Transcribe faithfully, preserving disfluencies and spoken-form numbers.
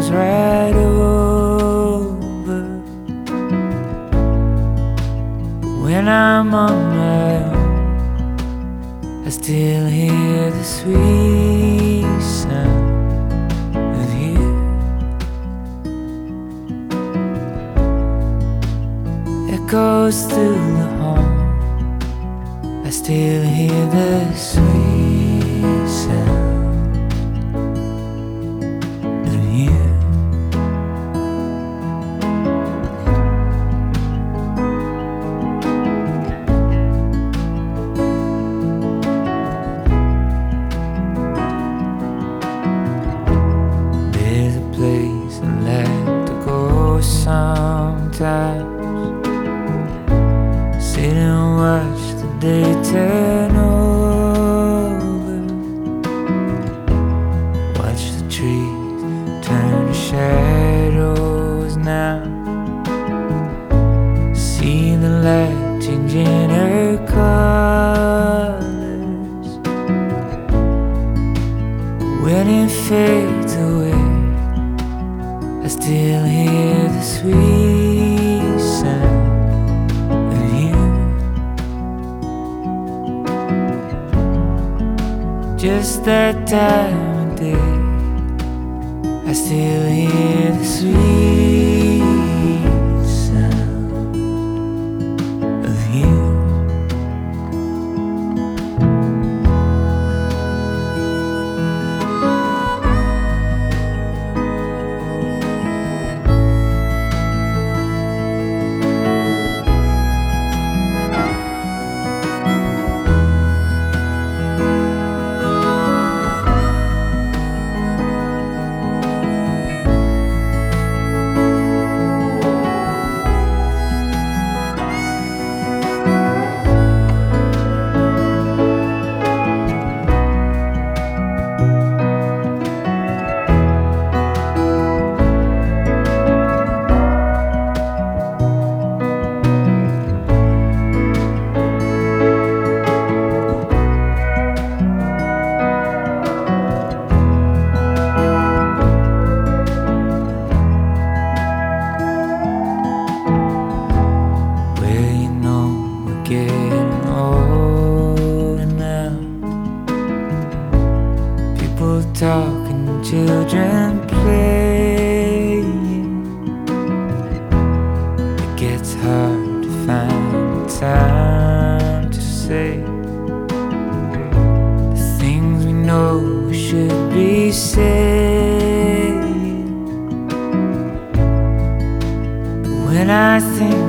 pass right over. But when I'm on my own, I still hear the sweet sound of you. Echoes through the hall, I still hear the sweet sound of you. There's a place I like to go sometimes, sit and watch the day turn over, watch the trees turn to shadows now, see the light changing her colors. When it fades away, I still hear the sweet sound of you. Just that time of day, I still hear the sweet sound of you. Getting older now, people talking, children playing. It gets hard to find the time to say the things we know we should be saying. But when I think